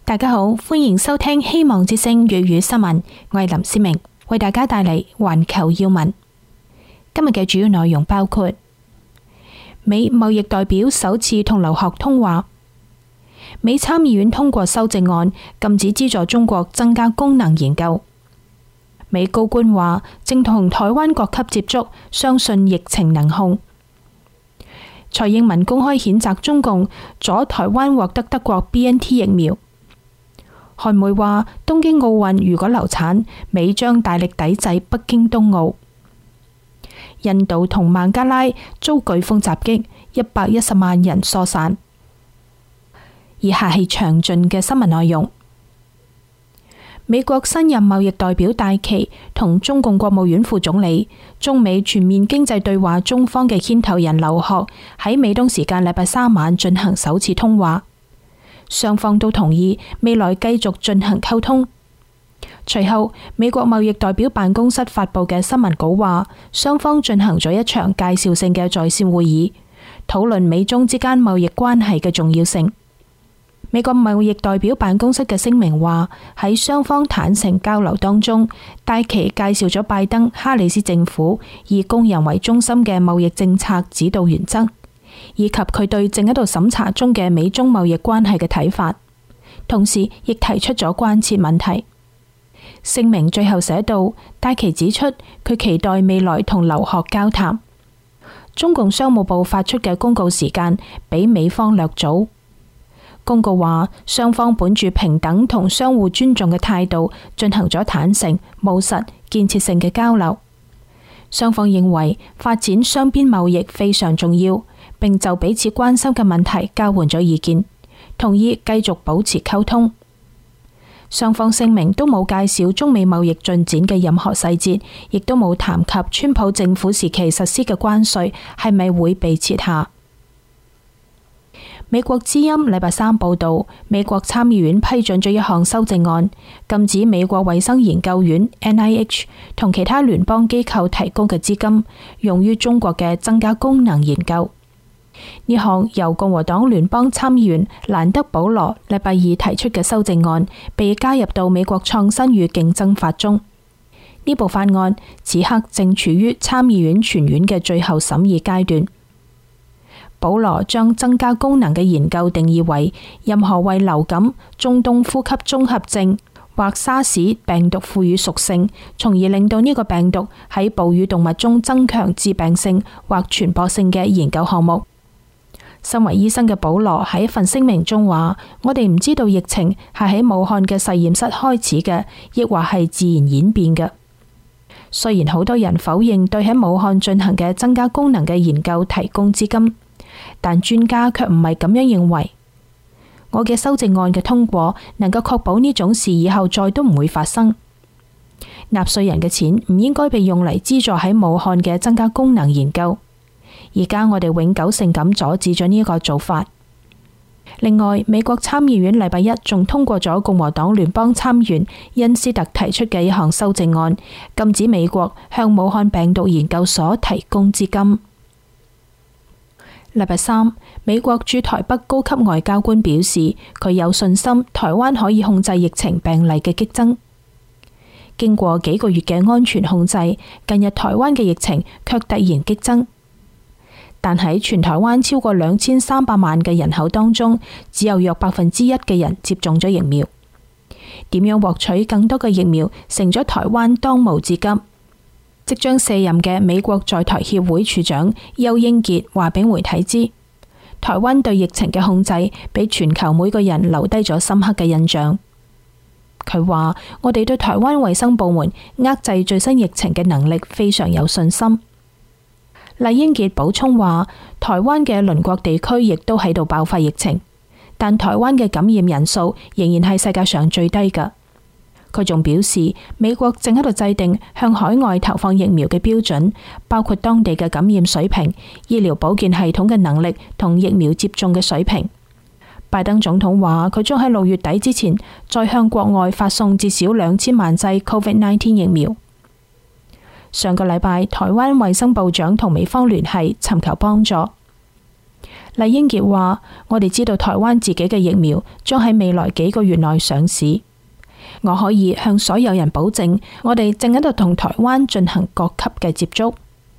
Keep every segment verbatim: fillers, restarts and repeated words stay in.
大家好，歡迎收聽希望之聲粵語新聞，我係林思明，為大家帶嚟環球要聞。今日嘅主要內容包括：美貿易代表首次同劉鶴通話；美參議院通過修正案，禁止資助中國增加功能研究；美高官話正同台灣各級接觸，相信疫情能控；蔡英文公開譴責中共阻台灣獲得德國 B N T 疫苗。韓媒話東京奧運如果流產，美將大力抵制北京冬奧。印度同孟加拉遭颶風襲擊，一百一十萬人疏散。以下係詳盡嘅新聞內容。美國新任貿易代表戴琪同中共國務院副總理、中美全面經濟對話中方嘅牽頭人劉鶴喺美東時間禮拜三晚進行首次通話。雙方都同意未來繼續進行溝通。隨後，美國貿易代表辦公室發佈嘅新聞稿話，雙方進行咗一場介紹性嘅在線會議，討論美中之間貿易關係嘅重要性。美國貿易代表辦公室嘅聲明話，喺雙方坦誠交流當中，戴琪介紹咗拜登、哈里斯政府以工人為中心嘅貿易政策指導原則，以及佢對正喺度審查中嘅美中貿易關係嘅睇法，同時亦提出咗關切問題。聲明最後寫道，戴琪指出佢期待未來同劉鶴交談。中共商務部發出嘅公告時間比美方略早。公告話，雙方本住平等同相互尊重嘅態度進行咗坦誠、務實、建設性嘅交流。雙方認為發展雙邊貿易非常重要，並就彼此關心嘅問題交換咗意見，同意繼續保持溝通。雙方聲明都冇介紹中美貿易進展嘅任何細節，亦都冇談及川普政府時期實施嘅關稅係咪會被撤下。美國之音禮拜三報道，美國參議院批准咗一項修正案，禁止美國衛生研究院 N I H 同其他聯邦機構提供嘅資金用於中國嘅增加功能研究。呢項由共和黨聯邦參議員蘭德保羅禮拜二提出嘅修正案，被加入到美國創新與競爭法中。呢部法案此刻正處於參議院全院嘅最後審議階段。保羅將增加功能嘅研究定義為任何為流感、中東呼吸綜合症或沙士病毒賦予屬性，從而令到呢個病毒喺哺乳動物中增強致病性或傳播性嘅研究項目。身為醫生嘅保羅喺一份聲明中話：我哋唔知道疫情係喺武漢嘅實驗室開始嘅，亦或係自然演變嘅。雖然好多人否認對喺武漢進行嘅增加功能嘅研究提供資金，但專家卻唔係咁樣認為。我嘅修正案嘅通過能夠確保呢種事以後再都唔會發生。納稅人嘅錢唔應該被用嚟資助喺武漢嘅增加功能研究。而家我哋永久性咁阻止咗呢一個做法。另外，美國參議院禮拜一仲通過咗共和黨聯邦參議員恩斯特提出嘅一項修正案，禁止美國向武漢病毒研究所提供資金。禮拜三，美國駐台北高級外交官表示，佢有信心台灣可以控制疫情病例嘅激增。經過幾個月嘅安全控制，近日台灣嘅疫情卻突然激增。但喺全台灣超過兩千三百萬嘅人口當中，只有約百分之一嘅人接種咗疫苗。點樣獲取更多嘅疫苗，成咗台灣當務之急。即將卸任嘅美國在台協會處長邱英傑話俾媒體知，台灣對疫情嘅控制俾全球每個人留低咗深刻嘅印象。佢話：我哋對台灣衛生部門遏制最新疫情嘅能力非常有信心。酈英傑補充話，台灣嘅鄰國地區亦都喺度爆發疫情，但台灣嘅感染人數仍然係世界上最低㗎。佢仲表示，美國正喺度制定向海外投放疫苗嘅標準，包括當地嘅感染水平、醫療保健系統嘅能力同疫苗接種嘅水平。拜登總統話，佢將喺六月底之前再向國外發送至少兩千萬劑 Covid 十九 疫苗。上個禮拜，台灣衛生部長同美方聯繫，尋求幫助。 酈英傑話：我哋知道台灣自己嘅疫苗將喺未來幾個月內上市。我可以向所有人保證，我哋正喺度同台灣進行各級嘅接觸。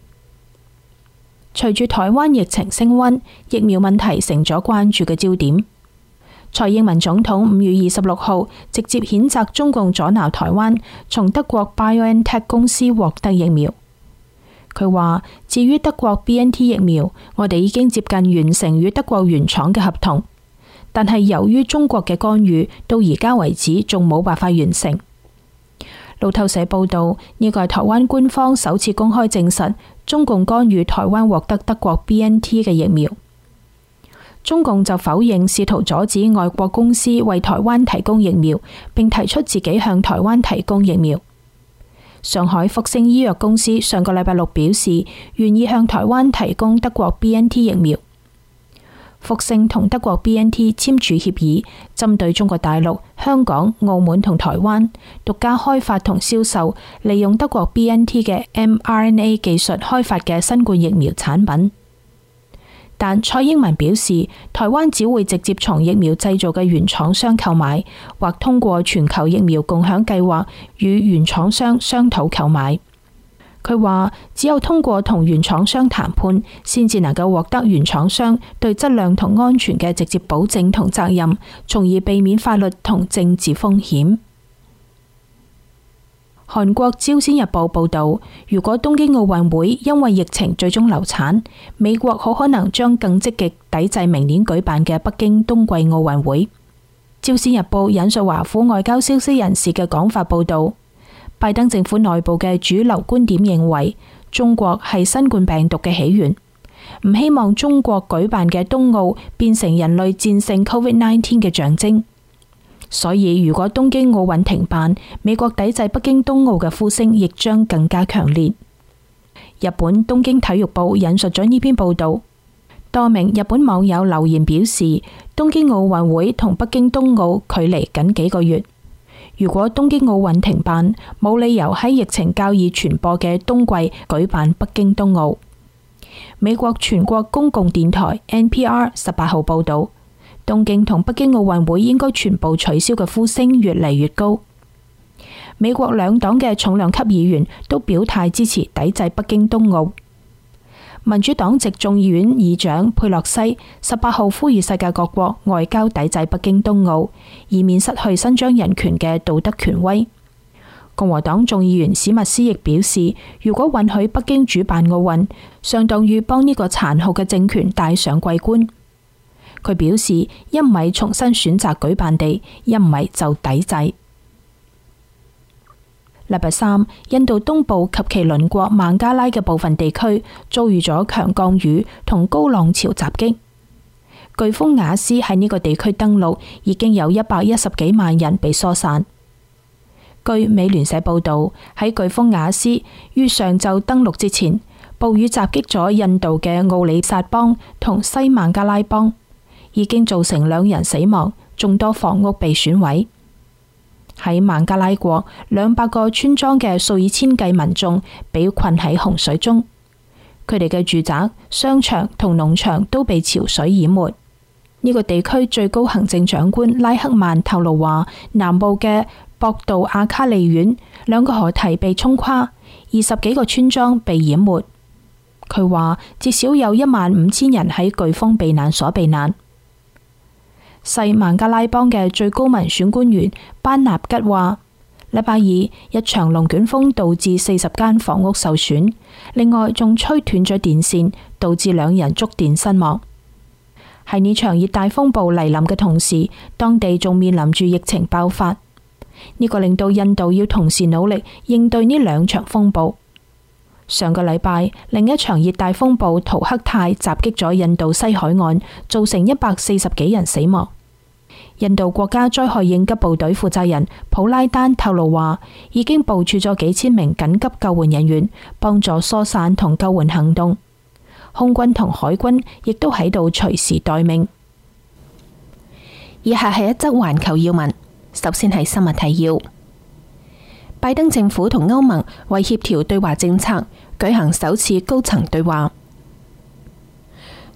隨住台灣疫情升溫，疫苗問題成咗關注嘅焦點。蔡英文總統五月二十六號直接譴責中共阻撓台灣從德國 BioNTech 公司獲得疫苗。佢話：至於德國 B N T 疫苗，我哋已經接近完成與德國原廠嘅合同，但係由於中國嘅干預，到而家為止仲冇辦法完成。路透社報道，呢個係台灣官方首次公開證實中共干預台灣獲得德國 B N T 嘅疫苗。中共就否認試圖阻止外國公司為台灣提供疫苗，並提出自己向台灣提供疫苗。上海復星醫藥公司上個禮拜六表示，願意向台灣提供德國 B N T 疫苗。復星同德國 B N T 簽署協議，針對中國大陸、香港、澳門同台灣獨家開發同銷售利用德國 B N T 嘅 M R N A 技術開發嘅新冠疫苗產品。但蔡英文表示，台灣只會直接從疫苗製造嘅原廠商購買，或通過全球疫苗共享計劃與原廠商商討購買。佢話，只有通過同原廠商談判，先至能夠獲得原廠商對質量同安全嘅直接保證同責任，從而避免法律同政治風險。韓國朝鮮日報報道，如果東京奧運會因為疫情最終流產，美國好可能將更積極抵制明年舉辦嘅北京冬季奧運會。朝鮮日報引述華府外交消息人士嘅講法報道，拜登政府內部嘅主流觀點認為，中國係新冠病毒嘅起源，唔希望中國舉辦嘅冬奧變成人類戰勝 COVID 十九 嘅象徵。所以，如果東京奧運停辦，美國抵制北京冬奧嘅呼聲亦將更加強烈。日本東京體育報引述咗呢篇報道，多名日本網友留言表示，東京奧運會同北京冬奧距離僅幾個月，如果東京奧運停辦，冇理由喺疫情較易傳播嘅冬季舉辦北京冬奧。美國全國公共電台 N P R 十八號報道，東京同北京奧運會應該全部取消嘅呼聲越嚟越高。美國兩黨嘅重量級議員都表態支持抵制北京冬奧。民主黨籍眾議院議長佩洛西十八號呼籲世界各國外交抵制北京冬奧，以免失去伸張人權嘅道德權威。共和黨眾議員史密斯亦表示，如果允許北京主辦奧運，相當於幫呢個殘酷嘅政權戴上桂冠。佢表示，一唔係重新選擇舉辦地，一唔係就抵制。禮拜三，印度東部及其鄰國孟加拉嘅部分地區遭遇咗強降雨同高浪潮襲擊。颶風雅斯喺呢個地區登陸，已經有一百一十幾萬人被疏散。據美聯社報道，喺颶風雅斯於上晝登陸之前，暴雨襲擊咗印度嘅奧里薩邦同西孟加拉邦，已經造成兩人死亡，眾多房屋被損毀。喺孟加拉國，兩百個村莊嘅數以千計民眾被困喺洪水中，佢哋嘅住宅、商場同農場都被潮水淹沒。呢個地區最高行政長官拉克曼透露話，南部嘅博杜阿卡利縣兩個河堤被沖垮，二十幾個村莊被淹沒。佢話至少有一萬五千人喺颶風避難所避難。西孟加拉邦嘅最高民選官員班納吉話，禮拜二一場龍捲風導致四十間房屋受損，另外仲吹斷咗電線，導致兩人觸電身亡。喺呢場熱帶風暴嚟臨嘅同時，當地仲面臨住疫情爆發，呢個令到印度要同時努力應對呢兩場風暴。上個禮拜，另一場熱帶風暴圖克泰襲擊咗印度西海岸，造成一百四十幾人死亡。印度國家災害應急部隊負責人普拉丹透露話，已經部署咗幾千名緊急救援人員，幫助疏散同救援行動。空軍同海軍亦都喺度隨時待命。以下係一則環球要聞，首先係新聞提要。拜登政府同歐盟為協調對華政策，舉行首次高層對話。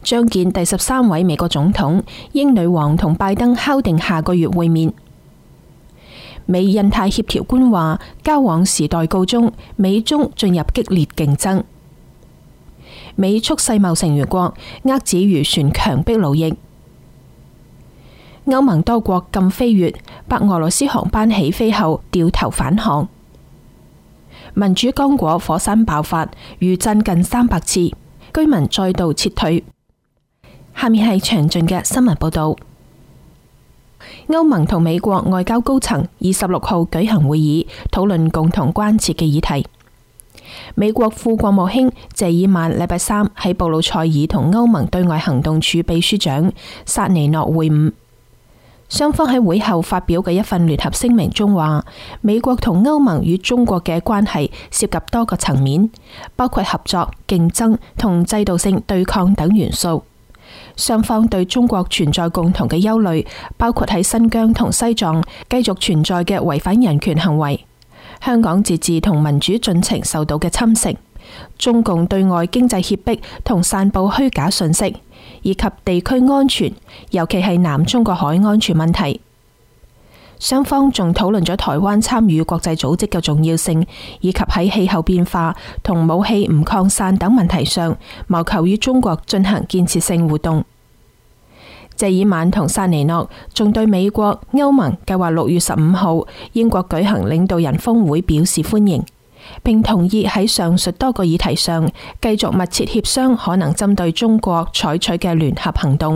將見第十三位美國總統，英女王同拜登敲定下個月會面。美印太協調官話，交往時代告終，美中進入激烈競爭。美促世貿成員國遏止漁船強迫勞役。歐盟多國禁飛越，白俄羅斯航班起飛後掉頭返航。民主剛果火山爆發，餘震近三百次，居民再度撤退。下面係詳盡嘅新聞報道。歐盟同美國外交高層二十六號舉行會議，討論共同關切嘅議題。美國副國務卿謝爾曼禮拜三喺布魯塞爾同歐盟對外行動處秘書長薩尼諾會晤。雙方喺會後發表嘅一份聯合聲明中話，美國同歐盟與中國嘅關係涉及多個層面，包括合作、競爭同制度性對抗等元素。雙方對中國存在共同嘅憂慮，包括喺新疆同西藏繼續存在嘅違反人權行為，香港自治同民主進程受到嘅侵蝕，中共對外經濟脅迫同散布虛假信息，以及地區安全，尤其係南中國海安全問題。雙方仲討論咗台灣參與國際組織嘅重要性，以及喺氣候變化同武器唔擴散等問題上，謀求與中國進行建設性互動。謝爾曼同薩尼諾仲對美國、歐盟計劃六月十五號英國舉行領導人峰會表示歡迎，並同意喺上述多個議題上繼續密切協商可能針對中國採取嘅聯合行動。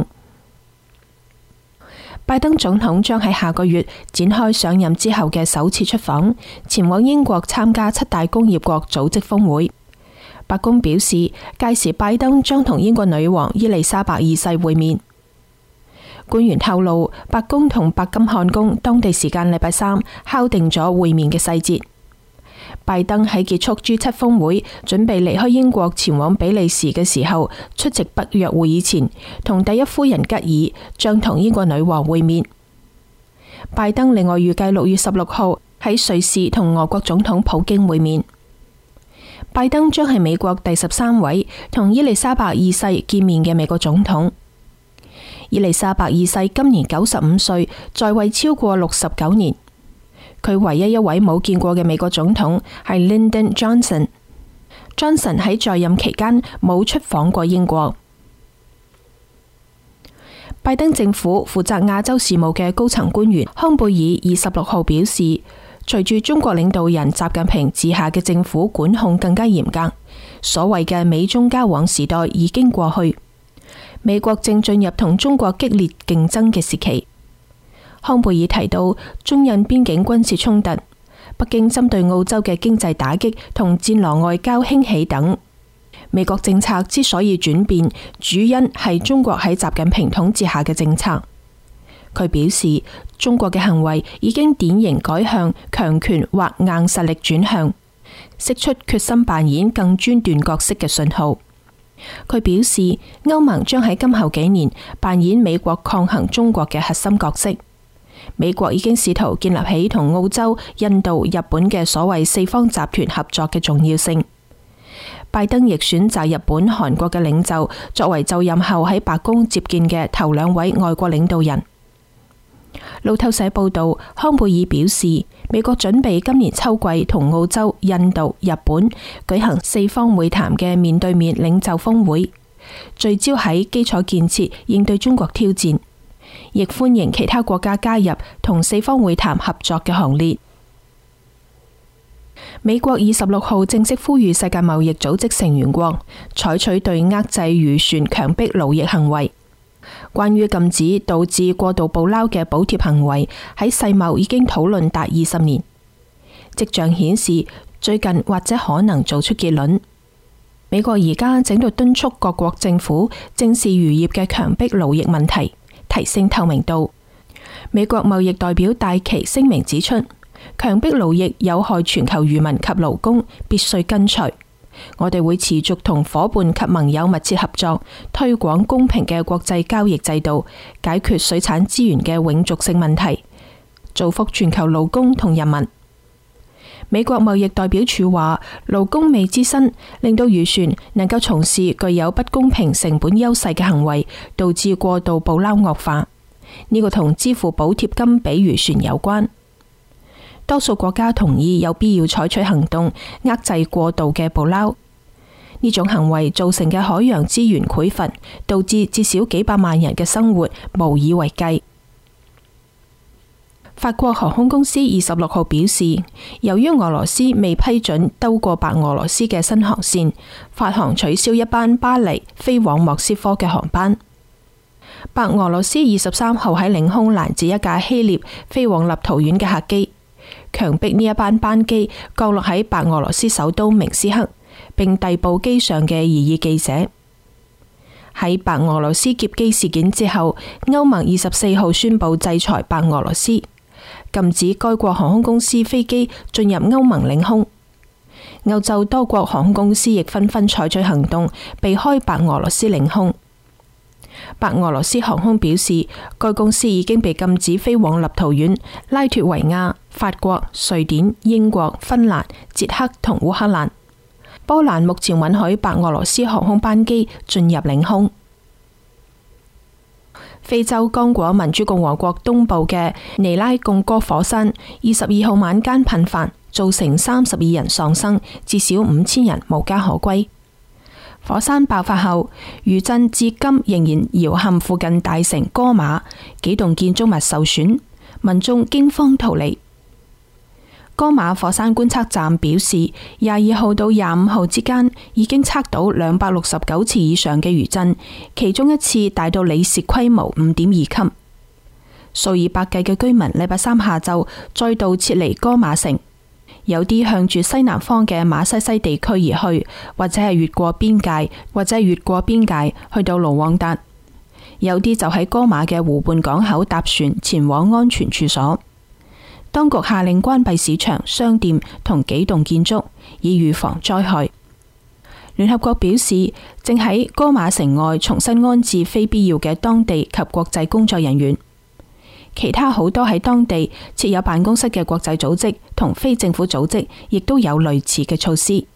拜登總統將喺下個月展開上任之後嘅首次出訪，前往英國參加七大工業國組織峰會。白宮表示，屆時拜登將同英國女王伊麗莎白二世會面。官員透露，白宮同白金漢宮當地時間禮拜三敲定咗會面嘅細節。拜登喺結束 G 七峰會，準備離開英國前往比利時嘅時候，出席北約會議前，同第一夫人吉爾將同英國女王會面。拜登另外預計六月十六號喺瑞士同俄國總統普京會面。拜登將係美國第十三位同伊麗莎白二世見面嘅美國總統。伊麗莎白二世今年九十五歲，在位超過六十九年。佢唯一一位冇見過嘅美國總統係 Lyndon Johnson。Johnson 喺在任期間冇出訪過英國。拜登政府負責亞洲事務嘅高層官員康貝爾二十六號表示，隨住中國領導人習近平治下嘅政府管控更加嚴格，所謂嘅美中交往時代已經過去，美國正進入同中國激烈競爭嘅時期。康貝爾提到，中印邊境軍事衝突、北京針對澳洲嘅經濟打擊同戰狼外交興起等，美國政策之所以轉變，主因係中國喺習近平統治下嘅政策。佢表示，中國嘅行為已經典型改向強權或硬實力轉向，釋出決心扮演更專斷角色嘅信號。佢表示，歐盟將喺今後幾年扮演美國抗衡中國嘅核心角色。美國已經試圖建立起同澳洲、印度、日本嘅所謂四方集團合作嘅重要性。拜登亦選擇日本、韓國嘅領袖作為就任後喺白宮接見嘅頭兩位外國領導人。路透社報道，康貝爾表示，美國準備今年秋季同澳洲、印度、日本舉行四方會談嘅面對面領袖峰會，聚焦喺基礎建設應對中國挑戰，亦歡迎其他國家加入同四方會談合作嘅行列。美國二十六號正式呼籲世界貿易組織成員國採取對遏制漁船強迫勞役行為。關於禁止導致過度捕撈嘅補貼行為，喺世貿已經討論達二十年，跡象顯示最近或者可能做出結論。美國而家正在敦促各國政府正視漁業嘅強迫勞役問題，提升透明度。美國貿易代表戴琪聲明指出，強迫勞役有害全球漁民及勞工，必須根除。我哋會持續同夥伴及盟友密切合作，推廣公平嘅國際交易制度，解決水產資源嘅永續性問題，造福全球勞工同人民。 美國貿易代表處話，勞工未知薪令到漁船能夠從事具有不公平成本優勢嘅行為，導致過度捕撈惡化。呢個同支付補貼金俾漁船有關。多數國家同意有必要採取行動，遏制過度嘅捕撈。呢種行為造成嘅海洋資源匱乏，導致至少幾百萬人嘅生活無以為繼。法國航空公司二十六號表示，由於俄羅斯未批准兜過白俄羅斯嘅新航線，法航取消一班巴黎飛往莫斯科嘅航班。白俄羅斯二十三號喺領空攔截一架希臘飛往立陶宛嘅客機，強迫呢一班班機降落喺白俄羅斯首都明斯克，並逮捕機上嘅異議記者。喺白俄羅斯劫機事件之後，歐盟二十四號宣布制裁白俄羅斯，禁止該國航空公司飛機進入歐盟領空。歐洲多國航空公司亦紛紛採取行動，避開白俄羅斯領空。白俄羅斯航空表示，該公司已經被禁止飛往立陶宛、拉脱維亞、法國、瑞典、英國、芬蘭、捷克同烏克蘭。波蘭目前允許白俄羅斯航空班機進入領空。非洲剛果民主共和國東部嘅尼拉貢哥火山二十二號晚間噴發，造成三十二人喪生，至少五千人無家可歸。火山爆發後，餘震至今仍然搖撼附近大城哥馬，幾棟建築物受損，民眾驚慌逃離。哥馬火山觀測站表示，廿二號到廿五號之間已經測到兩百六十九次以上嘅餘震，其中一次大到里氏規模五點二級。數以百計嘅居民禮拜三下晝再度撤離哥馬城。有啲向住西南方嘅馬西西地區而去，或者係越過邊界，或者係越過邊界去到盧旺達。有啲就喺哥馬嘅湖畔港口搭船前往安全處所。當局下令關閉市場、商店同幾棟建築，以預防災害。聯合國表示，正喺哥馬城外重新安置非必要嘅當地及國際工作人員。其他好多喺當地設有辦公室嘅國際組織同非政府組織，亦都有類似嘅措施。